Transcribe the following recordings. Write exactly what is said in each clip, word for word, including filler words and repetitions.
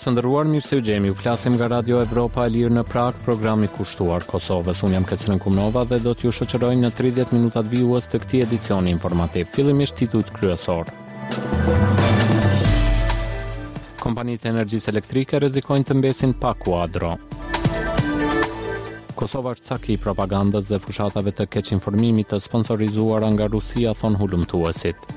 të nderuar, mirë se u gjemi. U flasim nga Radio Evropa e Lirë në Prag, programi kushtuar Kosovës. Unë jam Kecren Kumnova dhe do t'ju shoqëroj në tridhjetë minutat vijues të këtij edicioni informativ. Fillimisht titujt kryesor. Kompanitë e energjisë elektrike rrezikojnë të mbesin pa kuadro. Kosova është caki i propagandës dhe fushatave të keqinformimit të sponsorizuara nga Rusia, thon hulumtuesit.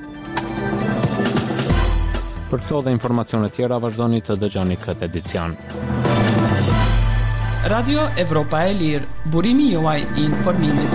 Për këto dhe informacione tjera vazhdoni të dëgjoni këtë edicion. Radio Evropa e Lirë, burimi juaj i informimit.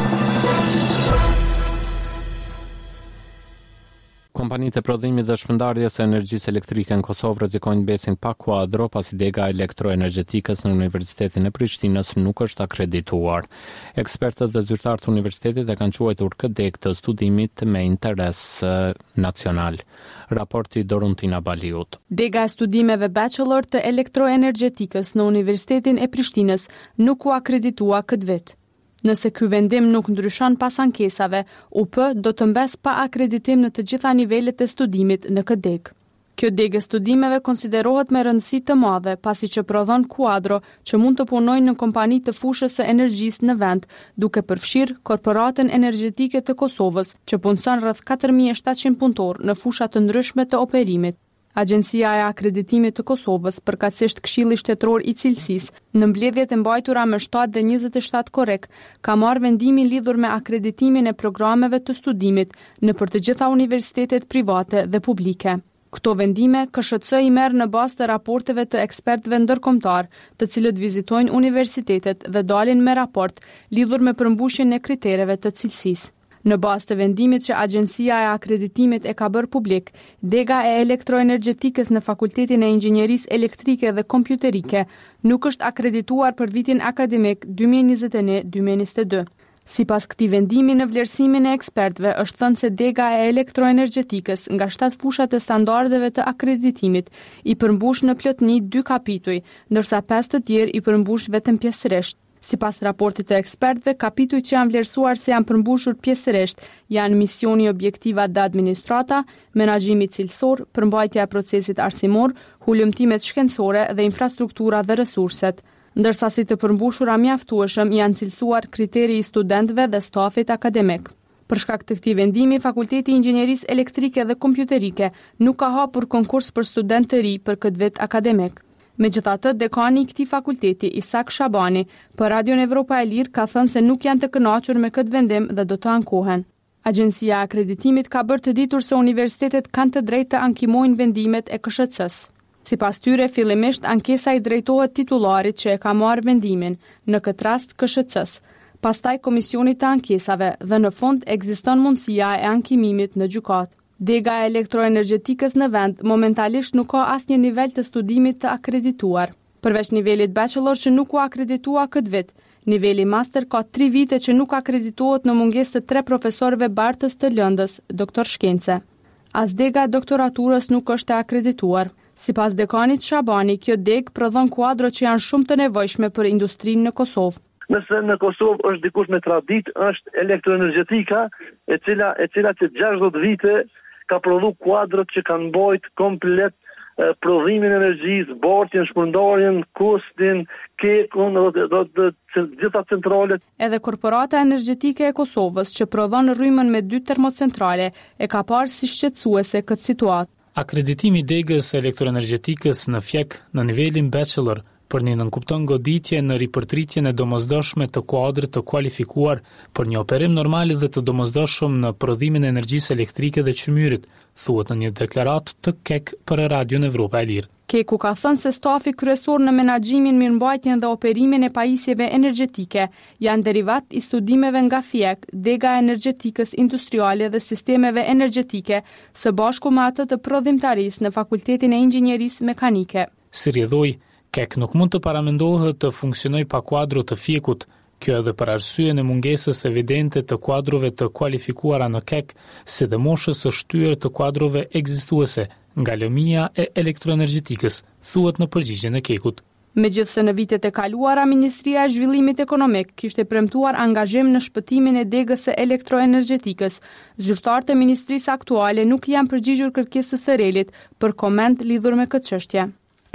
Kompanitë e prodhimit dhe shpërndarjes së energjisë elektrike në Kosovë rrezikojnë mbesin pa kuadro pasi dega elektroenergjetikës në Universitetin e Prishtinës nuk është akredituar. Ekspertët dhe zyrtarët e universitetit e kanë quajtur këtë degë të studimit me interes nacional. Raporti Doruntina Baliut. Dega e studimeve bachelor të elektroenergjetikës në Universitetin e Prishtinës nuk u akreditua këtë vit. Nëse ky vendim nuk ndryshon pas ankesave, U P do të mbes pa akreditim në të gjitha nivelet e studimit në këtë degë. Kjo degë e studimeve konsiderohet me rëndësi të madhe, pasi që prodhon kuadro që mund të punojnë në kompani të fushës së energjisë në vend, duke përfshirë Korporatën Energjetike të Kosovës, që punson rreth katër mijë e tetëqind punëtorë në fusha të ndryshme të operimit. Agjencia e Akreditimit të Kosovës, përkatësisht Këshilli Shtetëror i Cilësisë, në mbledhjet e mbajtura me shtatë dhe njëzet e shtatë korrekt, ka marrë vendimin lidhur me akreditimin e programeve të studimit nëpër të gjitha universitetet private dhe publike. Këto vendime K S C i merr në bazë të raporteve të ekspertëve ndërkombëtar, të cilët vizitojnë universitetet dhe dalin me raport lidhur me përmbushjen e kritereve të cilësisë. Në bazë të vendimit që Agjencia e Akreditimit e ka bërë publik, dega e elektroenergjetikës në Fakultetin e Inxhinierisë Elektrike dhe Kompjuterike nuk është akredituar për vitin akademik dy mijë e njëzet e një dy mijë e njëzet e dy. Sipas këtij vendimi në vlerësimin e ekspertëve është thënë se dega e elektroenergjetikës nga shtatë fushat e standardeve të akreditimit i përmbush në plotëni dy kapituj, ndërsa pesë të tjerë i përmbush vetëm pjesërisht. Sipas raportit të ekspertëve, kapitujt që janë vlerësuar se janë përmbushur pjesërisht janë misioni objektiva dhe administrata, menaxhimi cilësor, përmbajtja e procesit arsimor, hulumtimet shkencore dhe infrastruktura dhe resurset. Ndërsa si të përmbushura mjaftueshëm janë cilësuar kriteri i studentëve dhe stafit akademik. Për shkak të këtij vendimi, Fakulteti i Inxhinierisë Elektrike dhe Kompjuterike nuk ka hapur konkurs për studentë të ri për këtë vit akademik. Megjithatë, dekani i këtij fakulteti, Isak Shabani, për Radion Evropa e Lirë ka thënë se nuk janë të kënaqur me këtë vendim dhe do të ankohen. Agjencia e Akreditimit ka bërë të ditur se universitetet kanë të drejtë të ankimojnë vendimet e K S C-s. Sipas tyre, fillimisht ankesa i drejtohet titullarit që e ka marrë vendimin, në këtë rast K S C-s, pastaj komisionit të ankesave dhe në fund ekziston mundësia e ankimimit në gjykatë. Dega e elektroenergjetikës në vend momentalisht nuk ka asnjë nivel të studimit të akredituar. Përveç nivelit bachelor që nuk u akreditua këtë vit, niveli master ka tri vite që nuk akreditohet në mungesë të tre profesorëve bartës të lëndës, doktor shkence. As dega e doktoraturës nuk është e akredituar. Sipas dekanit Shabani, kjo degë prodhon kuadro që janë shumë të nevojshme për industrinë në Kosovë. Nëse në Kosovë është dikush me tradit, është elektroenergjetika, e cila e cila që gjashtëdhjetë vite ka prodhu kuadrët që kanë bojt komplet eh, prodhimin e energjisë, bortjen, shpërndarjen, kustin, kekun, dhe, dhe, dhe, dhe gjitha centralet. Edhe Korporata Energjetike e Kosovës, që prodhon rrymën me dy termocentrale, e ka parë si shqetësuese këtë situatë. Akreditimi degës elektroenergjetikës në fjek në nivelin bachelor për një nënkupton goditje në ripërtritjen e domosdoshme të kuadrit të kualifikuar për një operim normal dhe të domosdoshëm në prodhimin e energjisë elektrike dhe çmyrit, thuhet në një deklaratë të K E K për Radion Evropa e Lirë. K E K-u ka thënë se stafi kryesor në menaxhimin, mirëmbajtjen dhe operimin e pajisjeve energjetike janë derivat i studimeve nga fjek, dega e energjetikës industriale dhe sistemeve energjetike, së bashku me atë të prodhimtarisë në Fakultetin e Inxhinierisë Mekanike. Si rrjedhoi, K E K nuk mund të paramendohet të funksionojë pa kuadro të fjekut, kjo edhe për arsyen e mungesës evidente të kuadrove të kualifikuara në K E K, si dhe moshës së shtyrë të kuadrove ekzistuese nga lëmia e elektroenergjetikës, thuhet në përgjigjen e K E K-ut. Megjithse në vitet e kaluara, Ministria e Zhvillimit Ekonomik kishte premtuar angazhim në shpëtimin e degës së elektroenergjetikës, zyrtarët e ministrisë aktuale nuk janë përgjigjur kërkesës së relit për koment lidhur me këtë çështje.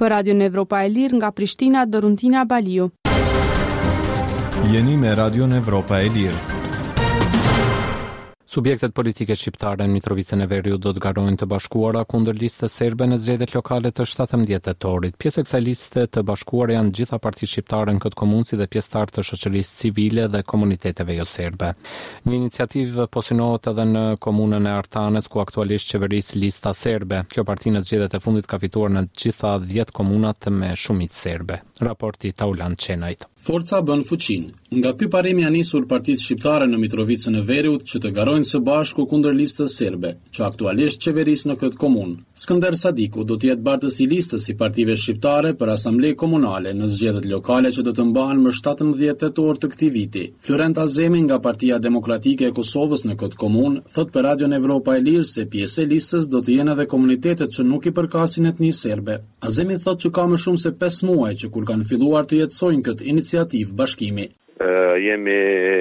Për Radion Evropa e Lirë nga Prishtina, Doruntina Baliu. Jeni me Radion Evropa e Lirë. Subjektet politike shqiptare në Mitrovicën e Veriut do të garojnë të bashkuara kundër listës serbe në zgjedhjet lokale të shtatëmbëdhjetë tetorit. Pjesë e kësaj liste të bashkuar janë gjitha partitë shqiptare në këtë komunë si dhe pjesëtarë të shoqërisë civile dhe komuniteteve jo serbe. Një iniciativë po synohet edhe në komunën e Artanës ku aktualisht qeveris lista serbe. Kjo parti në zgjedhjet e fundit ka fituar në gjitha dhjetë komunat me shumicë serbe. Raporti Taulan Çenajt. Forca bën fuqin. Nga ky parim janë nisur partitë shqiptare në Mitrovicën e Veriut që të garojnë së bashku kundër listës serbe, që aktualisht qeveris në këtë komunë. Skënder Sadiku do të jetë bartës i listës i partive shqiptare për asamblej komunale në zgjedhjet lokale që do të mbahen më shtatëmbëdhjetë tetor të këtij viti. Florent Azemi nga Partia Demokratike e Kosovës në këtë komunë thot për Radion Evropa e Lirë se pjesë e listës do të jenë edhe komunitetet që nuk i përkasin etnisë serbe. Azemi thot që ka më shumë se pesë muaj që kur kanë filluar të jetësojnë këtë iniciativë bashkimi. Uh, jemi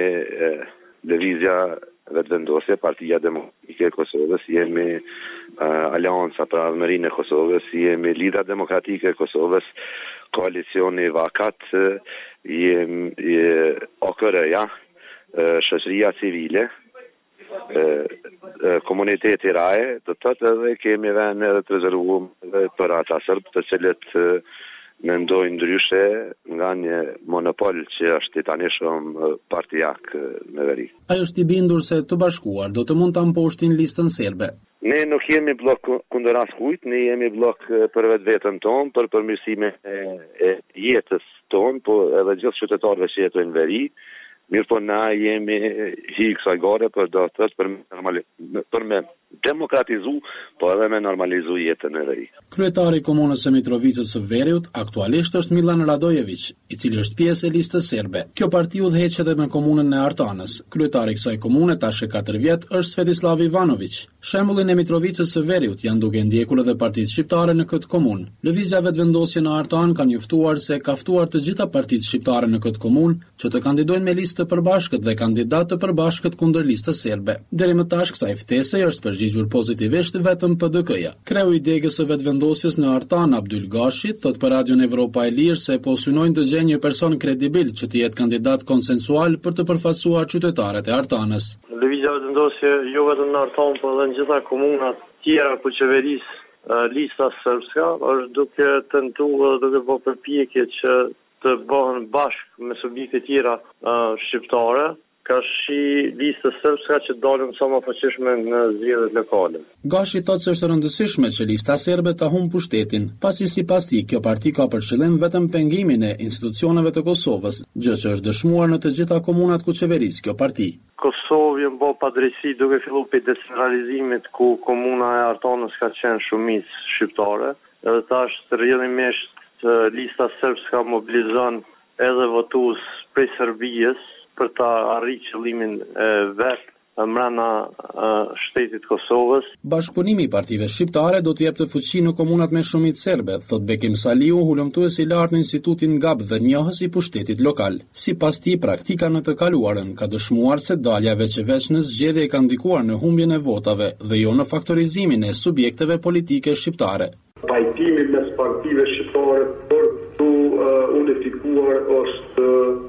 uh, lëvizja vetëvendosje, Partia Demokratike e Kosovës, jemi uh, Alianca për Ardhmërinë e Kosovës, jemi Lidra Demokratike e Kosovës, koalicioni Vakat, uh, jemi uh, O K R-ja, uh, shoqëria civile, uh, uh, komuniteti raje, të tëtë edhe kemi vënë edhe të rezervuar për ata sërbë të cilët uh, mendojnë ndryshe nga një monopol që është i tanishëm partijak në veri. Ajo është i bindur se të bashkuar do të mund të amposhtin listën serbe. Ne nuk jemi blok kundër askujt, ne jemi blok për vetë vetën tonë, për përmirësime e, e jetës tonë, po edhe gjithë qytetarëve që jetojnë në veri. Mirë po na jemi hi kësaj gare për do të thëtë për, për me demokratizu, po edhe me normalizu jetën e veri. Kryetari i komunës së Mitrovicës së Veriut aktualisht është Milan Radojević, i cili është pjesë e listës serbe. Kjo parti udhëheq edhe me komunën e Artanës. Kryetari i kësaj komune tash e katër vjet është Svetislav Ivanović. Shembullin e Mitrovicës së Veriut janë duke ndjekur edhe partitë shqiptare në këtë komunë. Lëvizja vetëvendosje në Artan ka njoftuar se ka ftuar të gjitha partitë shqiptare në këtë komunë që të kandidojnë me listë të përbashkët dhe kandidat të përbashkët kundër listës serbe. Deri më tash kësaj ftese është përgjigjur pozitivisht vetëm P D K-ja. Kreu i degës së vetëvendosjes në Artan, Abdyl Gashi, thot për Radion Evropa e Lirë se po synojnë të gjejnë një person kredibil që të jetë kandidat konsensual për të përfaqësuar qytetarët e Artanës. Lëvizja vetëvendosje jo vetëm në Artan, por edhe në gjitha komunat tjera ku qeveris uh, lista sërbska është duke tentuar dhe duke bërë përpjekje që të bëhen bashkë me subjekte tjera uh, shqiptare, ka shi listës sërbska që dalën sa më fuqishme në zgjedhjet lokale. Gashi thotë se është rëndësishme që lista serbe ta humbë pushtetin, pasi sipas tij kjo parti ka për qëllim vetëm pengimin e institucioneve të Kosovës, gjë që është dëshmuar në të gjitha komunat ku qeveris kjo parti. Kosovë janë bërë padrejti duke filluar pe decentralizimit ku komuna e Artanës ka qenë shumicë shqiptare, edhe tash rrjedhimisht lista sërbska mobilizon edhe votues prej Serbisë për ta arritur qëllimin e vet mbrana shtetit Kosovës. Bashkëpunimi i partive shqiptare do të jepte fuqi në komunat me shumicë serbe, thot Bekim Saliu, hulumtues i lartë në Institutin G A B dhe njohës i pushtetit lokal. Sipas tij, praktika në të kaluarën ka dëshmuar se dalja veç e veç në zgjedhje ka ndikuar në humbjen e votave dhe jo në faktorizimin e subjekteve politike shqiptare. Pajtimi mes partive shqiptare për të uh, unifikuar është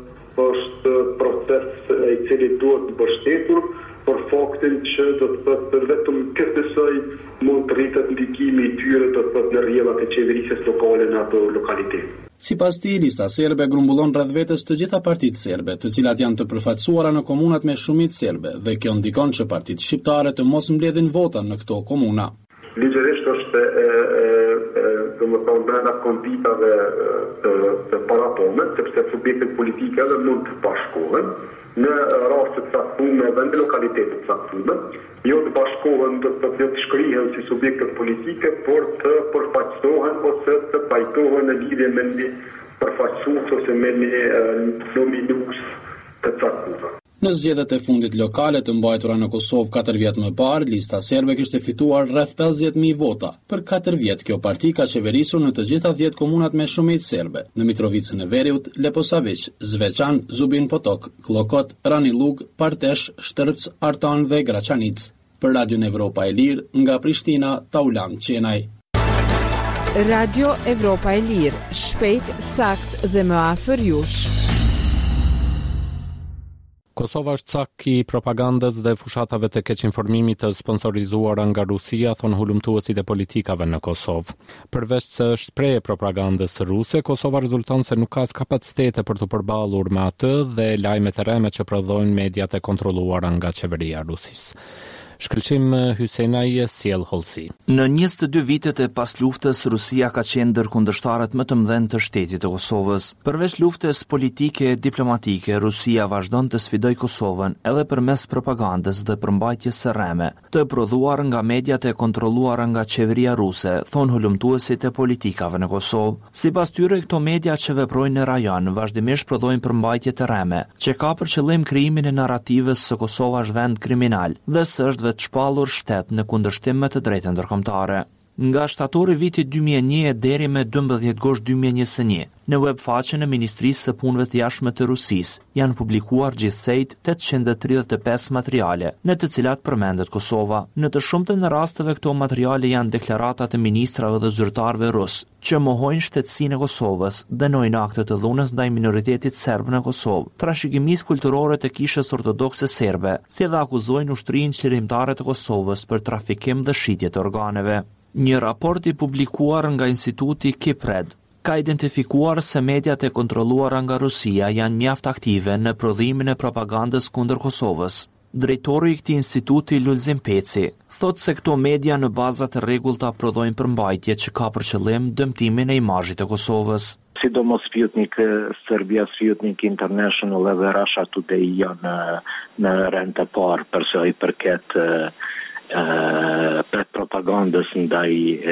është proces i cili duhet të mbështetur për faktin që do të thotë vetëm këtë soi mund të rritet ndikimi i tyre do të thotë në rrjedhat e qeverisjes lokale në ato lokalitet. Sipas tij, lista serbe grumbullon rreth vetes të gjitha partitë serbe, të cilat janë të përfaqësuara në komunat me shumicë serbe, dhe kjo ndikon që partitë shqiptare të mos mbledhin vota në këto komuna. Ligjërisht është e, e, e, dhe më thonë brenda konditave të, të parapone, sepse subjektet politike edhe mund të bashkohen në raste të caktuara dhe në lokalitete të caktuara, jo të bashkohen dhe të, të shkrihen si subjektet politike, por të përfaqësohen ose të pajtohen në lidhje me një përfaqësues ose me një nominues të caktuar. Në zgjedhjet e fundit lokale të mbajtura në Kosovë katër vjet më parë, lista serbe kishte fituar rreth pesëdhjetë mijë vota. Për katër vjet kjo parti ka qeverisur në të gjitha dhjetë komunat me shumicë serbe, në Mitrovicën e Veriut, Leposavić, Zveçan, Zubin Potok, Klokot, Ranilug, Partesh, Shtërpc, Artan dhe Graçanic. Për Radion Evropa e Lirë, nga Prishtina, Taulan Çenaj. Radio Evropa e Lirë, shpejt, sakt dhe më afër jush. Kosova është cak i propagandës dhe fushatave të keqinformimit të sponsorizuara nga Rusia, thon hulumtuesit e politikave në Kosovë. Përveç se është preje propagandës ruse, Kosova rezulton se nuk ka kapacitete për të përballur me atë dhe lajmet e rreme që prodhojnë mediat e kontrolluara nga qeveria e Rusisë. Shkëlqim Hysenaj, sjell Holsi. Në njëzet e dy vitet e pas luftës, Rusia ka qenë ndër kundërshtarët më të mëdhenj të shtetit të Kosovës. Përveç luftës politike e diplomatike, Rusia vazhdon të sfidoj Kosovën edhe përmes propagandës dhe përmbajtjes së rreme, të prodhuar nga mediat e kontrolluara nga qeveria ruse, thon hulumtuesit e politikave në Kosovë. Sipas tyre, këto media që veprojnë në rajon vazhdimisht prodhojnë përmbajtje të rreme, që ka për qëllim krijimin e narrativës se Kosova është vend kriminal dhe se është të shpallur shtet në kundërshtim me të drejtën ndërkombëtare. Nga shtatori vitit dy mijë e një deri me dymbëdhjetë gusht dy mijë e njëzet e një, në webfaqen e Ministrisë së Punëve të Jashtme të Rusisë janë publikuar gjithsejt tetëqind e tridhjetë e pesë materiale, në të cilat përmendet Kosova. Në të shumtën e rasteve këto materiale janë deklarata të ministrave dhe zyrtarëve rus, që mohojnë shtetësinë e Kosovës, dënojnë akte të dhunës ndaj minoritetit serb në Kosovë, trashëgimisë kulturore të kishës ortodokse serbe, si dhe akuzojnë ushtrinë qëllimtare të Kosovës për trafikim dhe shitje të organeve. Një raport i publikuar nga Instituti Kipred ka identifikuar se mediat e kontrolluara nga Rusia janë mjaft aktive në prodhimin e propagandës kundër Kosovës. Drejtori i këtij instituti, Lulzim Peci, thot se këto media në baza të rregullta prodhojnë përmbajtje që ka për qëllim dëmtimin e imazhit të Kosovës. Sidomos Sputnik, Serbia Sputnik International edhe Russia Today janë në rend të parë për sa i përket për propagandës ndaj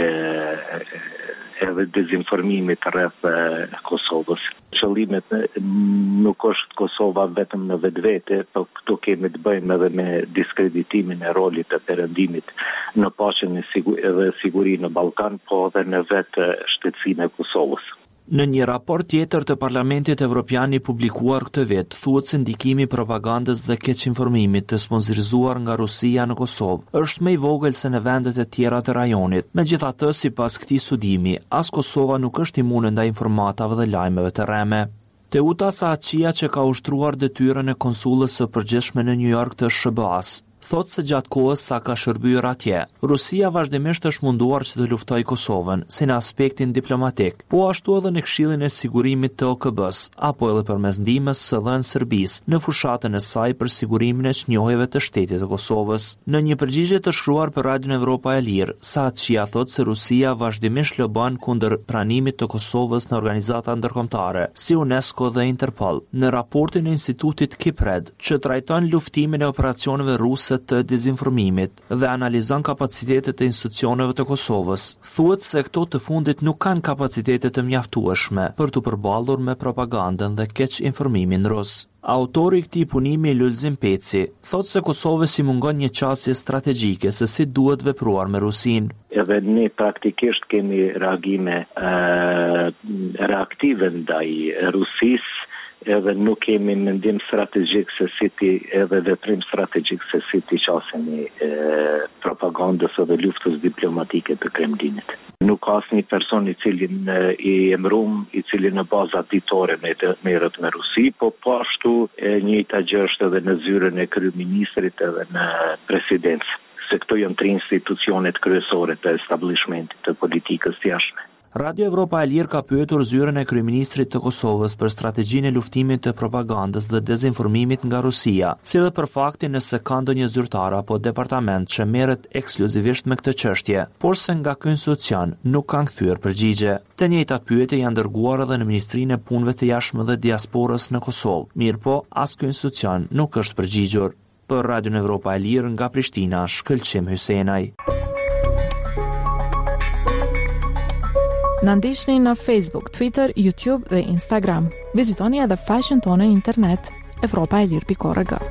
edhe dezinformimit rreth Kosovës. Qëllimet nuk është Kosova vetëm në vetvete, por këtu kemi të bëjmë edhe me diskreditimin e rolit të perëndimit në paqen dhe sigurinë në Ballkan, po edhe në vetë shtetësinë e Kosovës. Në një raport tjetër të Parlamentit Evropian i publikuar këtë vit, thuhet se ndikimi i propagandës dhe keqinformimit të sponsorizuar nga Rusia në Kosovë është më i vogël se në vendet e tjera të rajonit. Megjithatë, sipas këtij studimi, as Kosova nuk është imune ndaj informatave dhe lajmeve të rreme. Teuta Saaqia, që ka ushtruar detyrën e konsullës së përgjithshme në New York të S B A-s, thot se gjatë kohës sa ka shërbyer atje, Rusia vazhdimisht është munduar që të luftojë Kosovën, si në aspektin diplomatik, po ashtu edhe në Këshillin e Sigurimit të O K B-s, apo edhe përmes ndihmës së dhënë Serbisë në fushatën e saj për sigurimin e çnjohjeve të shtetit të Kosovës. Në një përgjigje të shkruar për Radion Evropa e Lirë, Saaqia thot se Rusia vazhdimisht lobon kundër pranimit të Kosovës në organizata ndërkombëtare, si UNESCO dhe Interpol. Në raportin e Institutit Kipred, që trajton luftimin e operacioneve ruse të dezinformimit dhe analizon kapacitetet e institucioneve të Kosovës, thuhet se këto të fundit nuk kanë kapacitete të mjaftueshme për të përballur me propagandën dhe keq informimin rus. Autori i këtij punimi, Lulzim Peci, thot se Kosovës i mungon një qasje strategjike se si duhet vepruar me Rusinë. Edhe ne praktikisht kemi reagime uh, reaktive ndaj Rusisë, edhe nuk kemi mendim strategjik se si ti, edhe veprim strategjik se si ti qasemi propagandës edhe luftës diplomatike të Kremlinit. Nuk ka asnjë person i cili i emërum, i cili në baza ditore merret me Rusi, po po ashtu e njëjta gjë është edhe në zyrën e kryeministrit edhe në presidencë, se këto janë tre institucionet kryesore të establishmentit të politikës të jashtme. Radio Evropa e Lirë ka pyetur zyrën e kryeministrit të Kosovës për strategjinë e luftimit të propagandës dhe dezinformimit nga Rusia, si dhe për faktin nëse ka ndonjë zyrtar apo departament që merret ekskluzivisht me këtë çështje, por se nga ky institucion nuk kanë kthyer përgjigje. Të njëjtat pyetje janë dërguar edhe në Ministrinë e Punëve të Jashtme dhe Diasporës në Kosovë. Mirëpo, as ky institucion nuk është përgjigjur. Për Radion Evropa e Lirë nga Prishtina, Shkëlqim Hysenaj. Na ndiqni në Facebook, Twitter, YouTube dhe Instagram. Vizitoni edhe faqen tonë në internet evropa e lirë pikë org.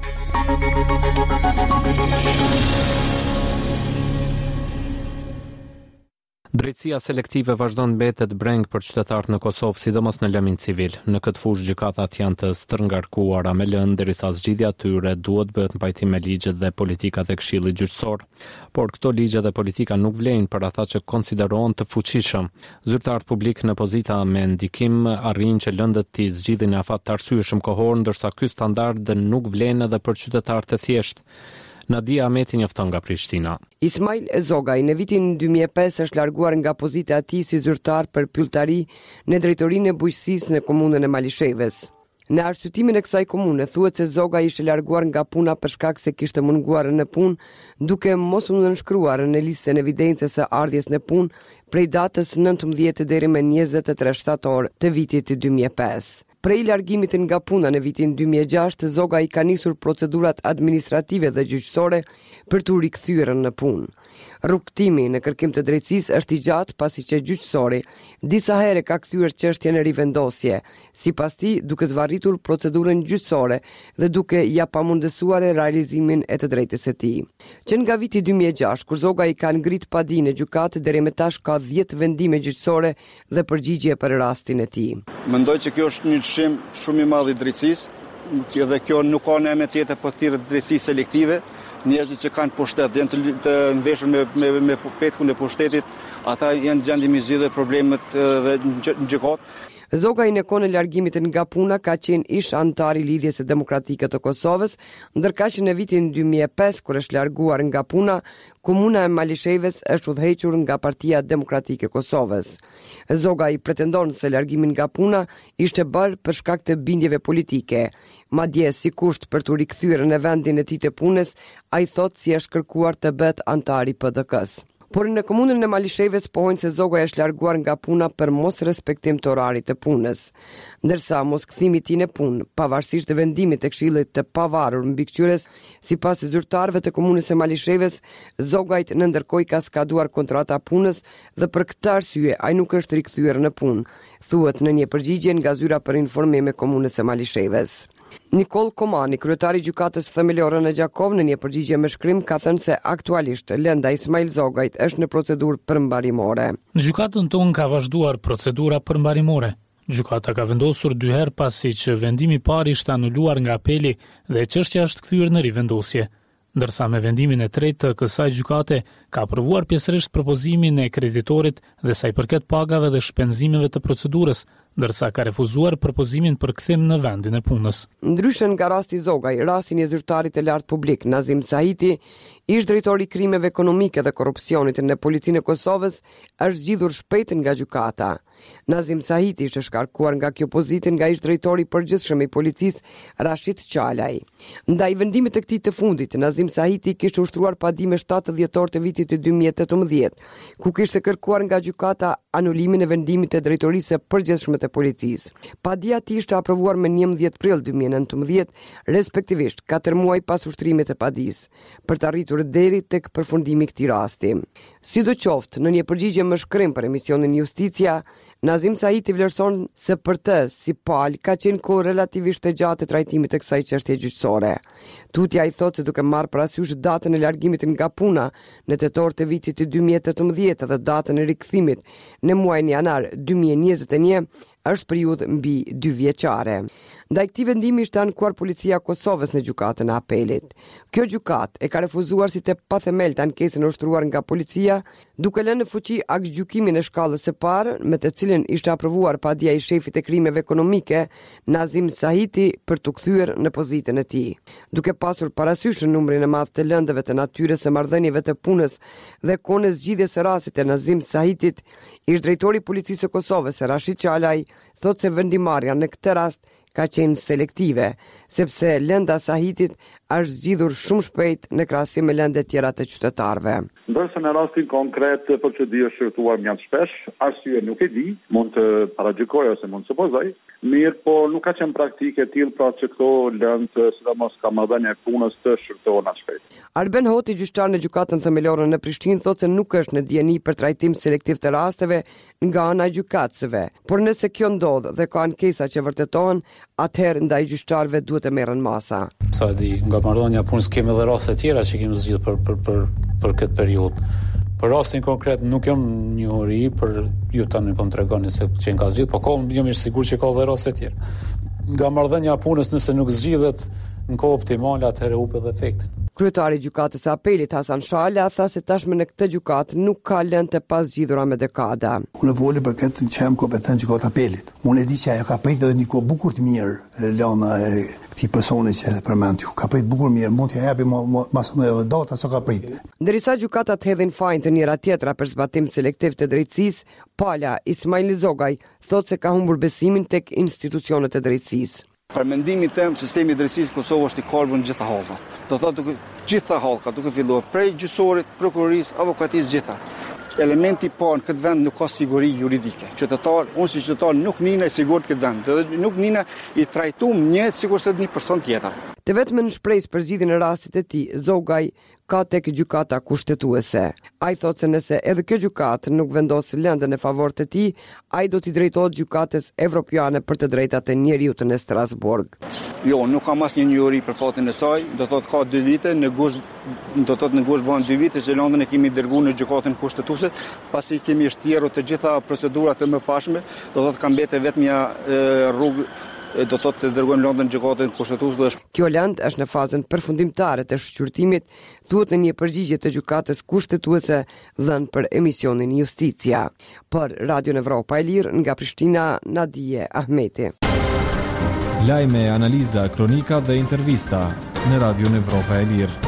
Drejtësia selektive vazhdon mbetet breng për qytetarët në Kosovë, sidomos në lëmin civil. Në këtë fushë gjykatat janë të stërngarkuara me lëndë, derisa zgjidhja e tyre duhet bëhet në pajtim me ligjet dhe politikat e Këshillit Gjyqësor. Por këto ligje dhe politika nuk vlejnë për ata që konsiderohen të fuqishëm. Zyrtarët publik në pozita me ndikim arrin që lëndët të zgjidhin afat të arsyeshëm kohor, ndërsa ky standard nuk vlen edhe për qytetarët e thjeshtë. Nadia Ahmeti njofton nga Prishtina. Ismail Zogaj në vitin dy mijë e pesë është larguar nga pozita e tij si zyrtar për pylltari në drejtorinë e bujqësisë në komunën e Malishevës. Në arsyetimin e kësaj komune thuhet se Zogaj ishte larguar nga puna për shkak se kishte munguar në punë, duke mos u nënshkruar në listën e evidencës së ardhjes në punë prej datës nëntëmbëdhjetë deri më njëzet e tre shtator të vitit dy mijë e pesë. Prej largimit nga puna në vitin dy mijë e gjashtë, Zogaj ka nisur procedurat administrative dhe gjyqësore për t'u rikthyer në punë. Rrugtimi në kërkim të drejtësisë është i gjatë pasi që gjyqësori disa herë ka kthyer çështjen në rivendosje, sipas tij duke zvarritur procedurën gjyqësore dhe duke ja pamundësuar realizimin e të drejtës së tij. Që nga viti dy mijë e gjashtë, kur Zogaj ka ngrit padinë në gjykatë, deri më tash ka dhjetë vendime gjyqësore dhe përgjigje për rastin e tij. Mendoj që kjo është një lëshim shumë i madh i drejtësisë, dhe kjo nuk ka në emë tjetër po tjetër drejtësi selektive. Njerëzit që kanë pushtet, janë të, të nveshur me, me, me petkun e pushtetit, ata janë gjendje mi zgjidhje problemet dhe në gjykatë. Zogaj në kohën e largimit nga puna ka qenë ish antar i Lidhjes së Demokratike të Kosovës, ndërkaq në vitin dy mijë e pesë kur është larguar nga puna, komuna e Malishevës është udhëhequr nga Partia Demokratike e Kosovës. Zogaj pretendon se largimi nga puna ishte bërë për shkak të bindjeve politike. Madje si kusht për t'u rikthyer në vendin e tij të punës, ai thotë si është kërkuar të bëhet antar i P D K-s. Por në komunën e Malishevës pohojnë se Zogaj është larguar nga puna për mos respektim të orarit të punës, ndërsa mos kthimi i tij në punë, pavarësisht të vendimit të Këshillit të Pavarur mbikëqyrës, sipas zyrtarëve të komunës së Malishevës, Zogajt në ndërkohë ka skaduar kontrata punës dhe për këtë arsye ai nuk është rikthyer në punë, thuhet në një përgjigje nga zyra për informim e komunës së Malishevës. Nikol Komani, kryetari i gjykatës themelore në Gjakov, në një përgjigje me shkrim ka thënë se aktualisht lënda Ismail Zogajt është në procedurë përmbarimore. Në gjykatën tonë ka vazhduar procedura përmbarimore. Gjykata ka vendosur dy herë pasi që vendimi i parë ishte anuluar nga apeli dhe çështja është kthyer në rivendosje. Ndërsa me vendimin e tretë të kësaj gjykate ka aprovuar pjesërisht propozimin e kreditorit dhe sa i përket pagave dhe shpenzimeve të procedurës, ndërsa ka refuzuar propozimin për kthim në vendin e punës. Ndryshe nga rasti Zogaj, rastin e zyrtarit të lartë publik Nazim Sahiti, ish drejtori i krimeve ekonomike dhe korrupsionit në Policinë e Kosovës, është zgjidhur shpejt nga gjykata. Nazim Sahiti ishte shkarkuar nga kjo pozitë nga ish drejtori i përgjithshëm i policisë Rashid Qalaj. Ndaj vendimit të këtij të fundit, Nazim Sahiti kishte ushtruar padime shtatë dhjetor të vitit dy mijë e tetëmbëdhjetë, ku kishte kërkuar nga gjykata anulimin e vendimit të drejtorisë së përgjithshme të policisë. Padia e tij ishte aprovuar më njëmbëdhjetë prill dy mijë e nëntëmbëdhjetë, respektivisht katër muaj pas ushtrimit të padisë, për të arritur deri tek përfundimi i këtij rasti. Sidoqoftë, në një përgjigje me shkrim për emisionin Justicia, Nazim Sahiti vlerëson se për të, si pal, ka qenë kohë relativisht e gjatë e trajtimit të kësaj çështje gjyqësore. Tutja i thotë se duke marrë parasysh datën e largimit nga puna në tetor të vitit dy mijë e tetëmbëdhjetë dhe datën e rikthimit në muajin janar dy mijë e njëzet e një, është periudhë mbi dy vjeçare. Ndaj këtij vendimi ishte ankuar policia e Kosovës në gjykatën e apelit. Kjo gjykatë e ka refuzuar si të pathemelta ankesën e ushtruar nga policia, duke lënë në fuqi aktgjykimin e shkallës së parë, me të cilën ishte aprovuar padia i shefit e krimeve ekonomike, Nazim Sahiti, për t'u kthyer në pozitën e tij. Duke pasur parasysh numrin e madh të lëndëve të natyrës së marrëdhënieve të punës dhe kohën e zgjidhjes së rastit të Nazim Sahitit, ish drejtori i policisë së Kosovës Rashid Qalaj thotë se vendimarrja në këtë rast ka qenë selektive, sepse lënda Sahitit është zgjidhur shumë shpejt në krahasim me lëndet tjera të qytetarëve. Ndërsa në rastin konkret proceduria është shërtuar mjaft shpesh, arsye nuk e di, mund të paragjykoj ose mund të supozoj, mirë po nuk ka qenë praktike e tillë pra që këto lëndë, sidomos ka marrëdhënie e punës të shërtohen aq shpejt. Arben Hoti, gjyqtar në gjykatën themelore në Prishtinë, thotë se nuk është në dieni për trajtim selektiv të rasteve nga ana e gjykatësve, por nëse kjo ndodh dhe ka ankesa që vërtetohen, atëherë ndaj gjyqtarëve duhet të merren masa. Sa di, nga marrëdhënia punës kemi edhe raste tjera që kemi zgjidhur për për për për këtë periudhë. Për rastin konkret nuk jam njohuri për ju tani po më tregoni se që ka zgjidhur, po kam jam i sigurt që ka edhe raste të tjera. Nga marrëdhënia e punës nëse nuk zgjidhet në kohë optimale, atëherë humbet edhe efektin. Kryetari i gjykatës së apelit Hasan Shala tha se tashmë në këtë gjykatë nuk ka lënë të pasgjidhura me dekada. Unë voli për këtë që jam kompetent gjykatë apelit. Unë e di që ajo ka pritë edhe një kohë bukur të mirë lëna e këtij personi që e përmend ju. Ka pritë bukur mirë, mund t'ja japi më shumë edhe data sa ka pritë. Ndërsa gjykatat hedhin fajin të njëra tjetra për zbatim selektiv të drejtësisë, Pala Ismail Zogaj thotë se ka humbur besimin tek institucionet e drejtësisë. Për mendimin tim, sistemi i drejtësisë Kosovës është i kalbur në gjitha hallat. Do thotë duke gjitha hallka, duke filluar prej gjyqësorit, prokurorisë, avokatisë gjitha. Elementi i parë në këtë vend nuk ka siguri juridike. Qytetar, unë si qytetar nuk nina i sigurt këtë vend, dhe nuk nina i trajtuar një sikur se një person tjetër. Të vetëm në shpresë për zgjidhjen e rastit të tij, Zogaj ka tek gjykata kushtetuese. Ai thotë se nëse edhe kjo gjykatë nuk vendos lëndën e favor të tij, ai do t'i drejtohet gjykatës evropiane për të drejtat e njerëzit në Strasburg. Jo, nuk kam asnjë njohuri për fatin e saj, do thotë ka dy vite, në gusht do thotë në gusht bën dy vite që Londën e kemi dërguar në gjykatën kushtetuese, pasi kemi shtjerru të gjitha procedurat e mëparshme, do thotë ka mbetë vetëm një rrugë do thotë të dërgojmë Londën në gjykatën kushtetuese. Kjo lëndë është në fazën përfundimtare të shqyrtimit, thuhet në një përgjigje të gjykatës kushtetuese dhënë për emisionin Justicia. Për Radio Evropa e Lirë nga Prishtina, Nadije Ahmeti. Lajme, analiza, kronika dhe intervista në Radio Evropa e Lirë.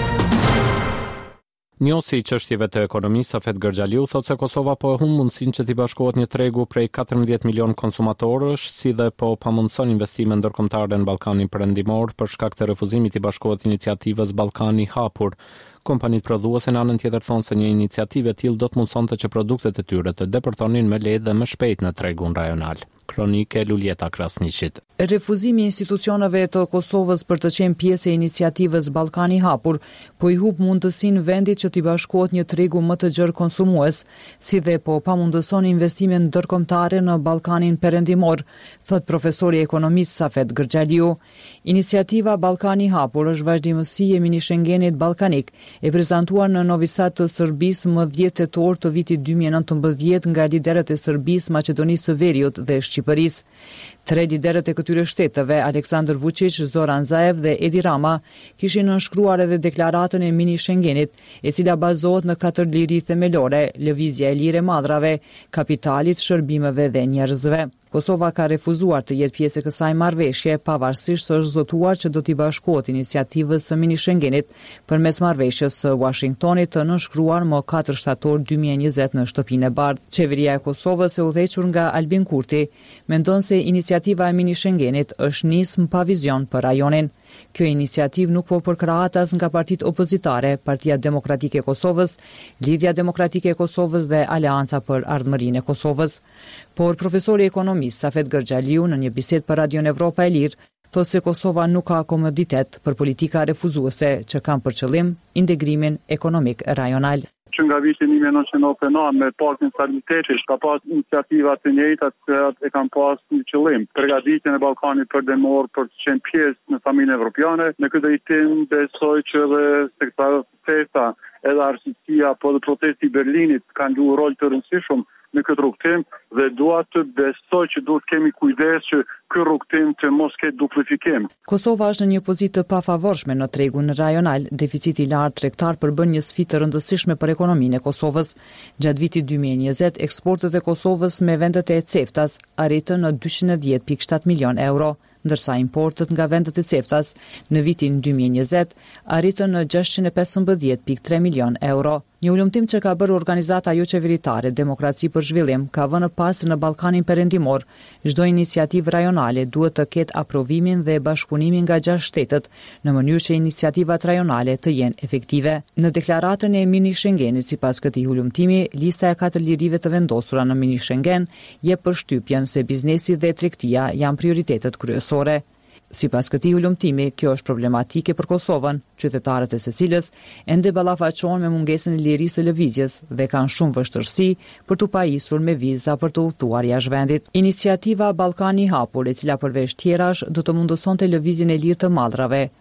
Njohësi i çështjeve të ekonomisë Safet Gërxhaliu thotë se Kosova po e humb mundësinë që t'i bashkohet një tregu prej katërmbëdhjetë milion konsumatorësh, si dhe po pamundson investime ndërkombëtare në Ballkanin Perëndimor për shkak të refuzimit t'i bashkohet iniciativës Ballkani i Hapur. Kompanitë prodhuese në anën tjetër thonë se një iniciativë e tillë do të mundsonte që produktet e tyre të depërtonin më lehtë dhe më shpejt në tregun rajonal. Kronike Luljeta Krasniqit. Refuzimi i institucioneve të Kosovës për të qenë pjesë e iniciativës Ballkani i Hapur po i humb mundësinë vendit që t'i bashkohet një tregu më të gjerë konsumues, si dhe po pamundëson investime ndërkombëtare në Ballkanin Perëndimor, thot profesori ekonomist Safet Gërxhaliu. Iniciativa Ballkani i Hapur është vazhdimësi e mini Schengenit ballkanik, e prezantuar në Novi Sad të Serbisë më dhjetë tetor të vitit dy mijë e nëntëmbëdhjetë nga liderët e Serbisë, Maqedonisë së Veriut dhe Shqipërisë. Tre liderët e këtyre shteteve, Aleksandar Vučić, Zoran Zaev dhe Edi Rama, kishin nënshkruar edhe deklaratën e mini Schengenit, e cila bazohet në katër liri themelore: lëvizja e lirë e madrave, kapitalit, shërbimeve dhe njerëzve. Kosova ka refuzuar të jetë pjesë e kësaj marrëveshje, pavarësisht se është zotuar që do t'i bashkohet iniciativës së mini Schengenit përmes marrëveshjes së Washingtonit të nënshkruar më katër shtator dy mijë e njëzet në Shtëpinë e Bardhë. Qeveria e Kosovës, e udhëhequr nga Albin Kurti, mendon se iniciativa e mini Schengenit është nismë pa vizion për rajonin. Kjo iniciativë nuk po përkrahet as nga partitë opozitare, Partia Demokratike e Kosovës, Lidhja Demokratike e Kosovës dhe Aleanca për Ardhmërinë e Kosovës. Por profesori ekonomist Safet Gërxhaliu në një bisedë për Radio Evropa e Lirë thotë se Kosova nuk ka komoditet për politika refuzuese që kanë për qëllim integrimin ekonomik rajonal. Që nga viti një mijë e nëntëqind e novëdhjetë e nëntë me Paktin Stabilitetit ka pas iniciativa të njëjta që e kanë pas një qëllim, përgatitjen e Ballkanit Perëndimor për të qenë pjesë në familjen evropiane. Në këtë drejtim besoj që edhe sektorët protesta, edhe arsiqësia apo edhe protesti i Berlinit kanë luajtur rol të rëndësishëm në këtë rrugtim dhe dua të besoj që duhet kemi kujdes që ky rrugtim të mos ketë duplifikim. Kosova është në një pozitë të pafavorshme në tregun rajonal. Deficiti i lartë tregtar përbën një sfidë të rëndësishme për ekonominë e Kosovës. Gjatë vitit dy mijë e njëzet, eksportet e Kosovës me vendet e CEFTA-s arritën në dyqind e dhjetë pikë shtatë milion euro, ndërsa importet nga vendet e CEFTA-s në vitin dy mijë e njëzet arritën në gjashtëqind e pesëmbëdhjetë pikë tre milion euro. Një ulëmtim që ka bërë organizata jo qeveritare Demokraci për Zhvillim ka vënë pas në Ballkanin Perëndimor, çdo iniciativë rajonale duhet të ketë aprovimin dhe bashkëpunimin nga gjashtë shtetet në mënyrë që iniciativat rajonale të jenë efektive. Në deklaratën e mini Schengenit, sipas këtij ulëmtimi, lista e katër lirive të vendosura në mini Schengen jep përshtypjen se biznesi dhe tregtia janë prioritetet kryesore. Sipas këtij ulëmtimi, kjo është problematike për Kosovën, qytetarët e secilës ende ballafaqohen me mungesën e lirisë së lëvizjes dhe kanë shumë vështirësi për të pajisur me viza për të udhëtuar jashtë vendit. Iniciativa Ballkani i Hapur, e cila përveç tjerash do të mundësonte lëvizjen e lirë të madrave,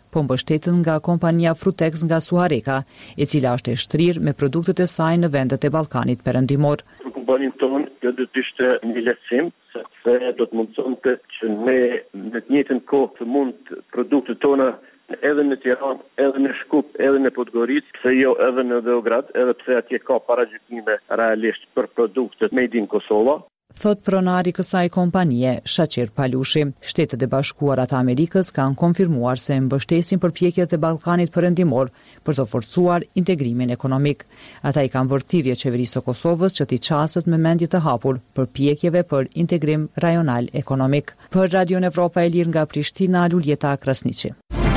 po mbështetën nga kompania Frutex nga Suareka, e cila është e shtrirë me produktet e saj në vendet e Ballkanit Perëndimor. Kompanin tonë, kjo do të ishte një lehtësim, sepse do të mundësonte që ne në të njëjtën kohë të mund produktet tona edhe në Tiranë, edhe në Shkup, edhe në Podgoricë, pse jo edhe në Beograd, edhe pse atje ka paragjykime realisht për produktet made in Kosova. Thot pronari kësaj kompanie, Shaqir Palushi. Shtetet e Bashkuara të Amerikës kanë konfirmuar se mbështesin përpjekjet e Ballkanit Perëndimor për të forcuar integrimin ekonomik. Ata i kanë bërë thirrje qeverisë së Kosovës që t'i qaset me mendje të hapur përpjekjeve për integrim rajonal ekonomik. Për Radio Evropa e Lirë nga Prishtina, Luljeta Krasniqi.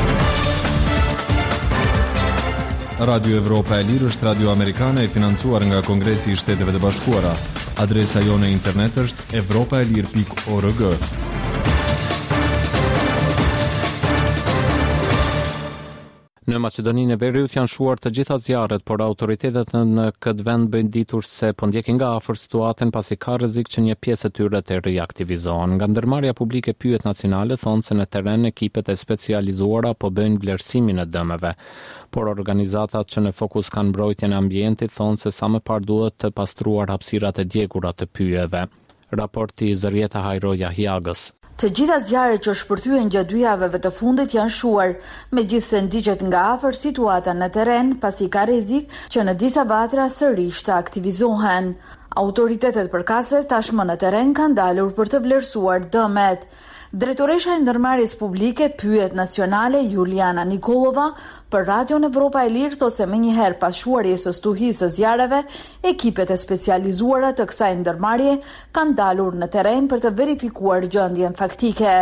Radio Evropa e Lirë është radio amerikane e financuar nga Kongresi i Shteteve të Bashkuara. Adresa jone internet është evropaelir pikë org. Në Maqedoninë e Veriut janë shuar të gjitha zjarret, por autoritetet në këtë vend bëjnë ditur se po ndjekin nga afër situatën pasi ka rrezik që një pjesë e tyre të riaktivizohen. Nga ndërmarrja publike pyet nacionale thonë se në terren ekipet e specializuara po bëjnë vlerësimin e dëmeve, por organizatat që në fokus kanë mbrojtjen e ambientit thonë se sa më parë duhet të pastruar hapësirat e djegura të pyjeve. Raporti Zërieta Hajro Jahiagës. Të gjitha zjarret që shpërthyen gjatë dy javëve të fundit janë shuar, megjithse ndiqet nga afër situata në terren, pasi ka rrezik që në disa vatra sërish të aktivizohen. Autoritetet përkatëse tashmë në terren kanë dalur për të vlerësuar dëmet. Drejtoresha e ndërmarrjes publike pyet nacionale Juliana Nikolova për Radio Evropa e Lirë thotë se menjëherë pas shuarjes së stuhisë së zjarreve, ekipet e specializuara të kësaj ndërmarrje kanë dalur në terren për të verifikuar gjendjen faktike.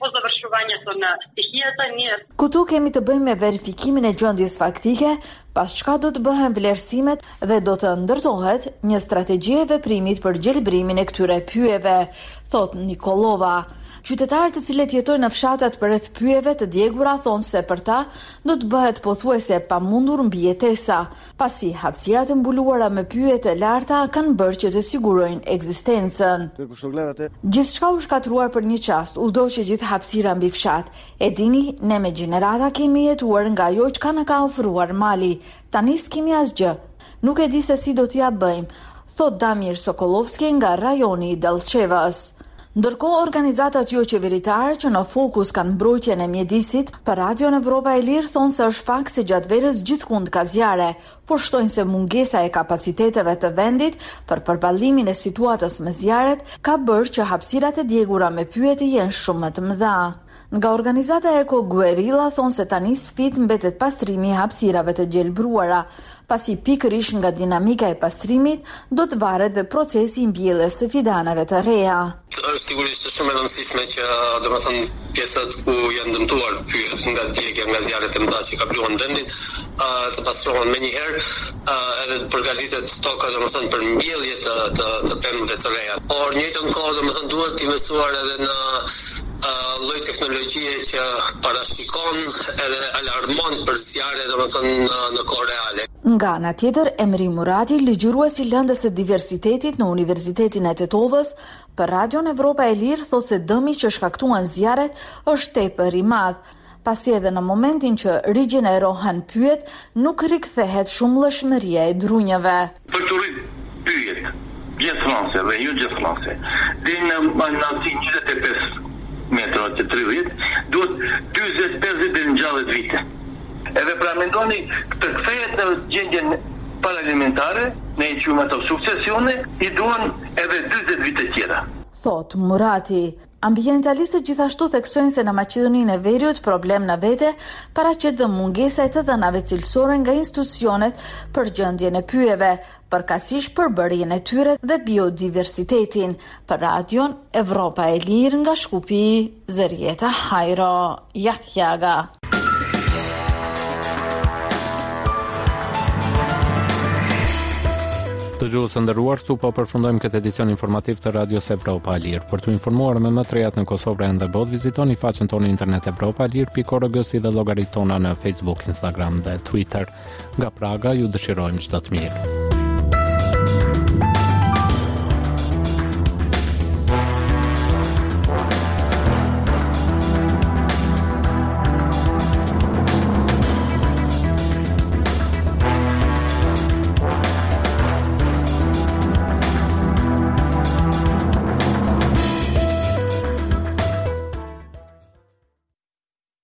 Këtu kemi të bëjmë me verifikimin e gjendjes faktike, pas çka do të bëhen vlerësimet dhe do të ndërtohet një strategji e veprimit për gjelbrimin e këtyre pyjeve, thot Nikolova. Qytetarët të cilët jetojnë në fshatat përreth pyjeve të djegura thonë se për ta do të bëhet pothuajse pamundur mbijetesa, pasi hapësirat e mbuluara me pyje të larta kanë bërë që të sigurojnë ekzistencën. Gjithçka u shkatruar për një çast, u ndoqi gjithë hapësira mbi fshat. E dini, ne me gjenerata kemi jetuar nga ajo që na ka ofruar mali. Tani s'kemi asgjë. Nuk e di se si do t'ja bëjmë, thot Damir Sokolovski nga rajoni i Delçevës. Ndërkohë, organizatat jo qeveritare që në fokus kanë mbrojtjen e mjedisit, për Radio Evropa e Lirë thonë se është fakt se gjatë verës gjithkund ka zjarre, por shtojnë se mungesa e kapaciteteve të vendit për përballimin e situatës me zjarret ka bërë që hapësirat e djegura me pyje të jenë shumë më të mëdha. Nga organizata Eko Guerilla thonë se tani sfidë mbetet pastrimi i hapësirave të gjelbruara, pasi pikërisht nga dinamika e pastrimit do të varet dhe procesi i mbjelljes së fidanave të reja. Është sigurisht shumë e rëndësishme që domethënë pjesët ku janë dëmtuar pyet nga djegja nga zjarret e mëdha që kapluan vendin, të pastrohen menjëherë, edhe të përgatitet toka domethënë për mbjellje të të, të pemëve të reja. Por në njëjtën kohë domethënë duhet të investuar edhe në lloj teknologjie që parashikon edhe alarmon për zjarre domethënë në kohë reale. Nga ana tjetër, Emri Murati, ligjërues i lëndës së diversitetit në Universitetin e Tetovës, për Radio Evropa e Lirë thotë se dëmi që shkaktuan zjarret është tepër i madh, pasi edhe në momentin që rigjenerohen pyjet, nuk rikthehet shumë lëshmëria e drunjave. Për të rrit pyjet, gjithë dhe jo gjithë flanse, dhe në manati njëzet e pesë metra të tridhjetë, duhet dyzet pesëdhjetë dhe njëzet vite. Edhe pra mendoni të kthehet në gjendjen paralimentare, ne i quajmë ato suksesione, i duan edhe dyzet vite tjera. Thot Murati. Ambientalistët gjithashtu theksojnë se në Maqedoninë e Veriut problem në vete paraqet dhe mungesa e të dhënave cilësore nga institucionet për gjendjen e pyjeve, përkatësisht përbërjen e tyre dhe biodiversitetin. Për Radion Evropa e Lirë nga Shkupi, Zërieta Hajro Jahjaga. Të gjuhës së nderuar, këtu po përfundojmë këtë edicion informativ të Radios Evropa e Lirë. Për të informuar me më të rejat në Kosovë dhe botë, vizitoni faqen tonë internet evropa e lirë pikë org si dhe llogaritë tona në Facebook, Instagram dhe Twitter. Nga Praga ju dëshirojmë çdo të mirë.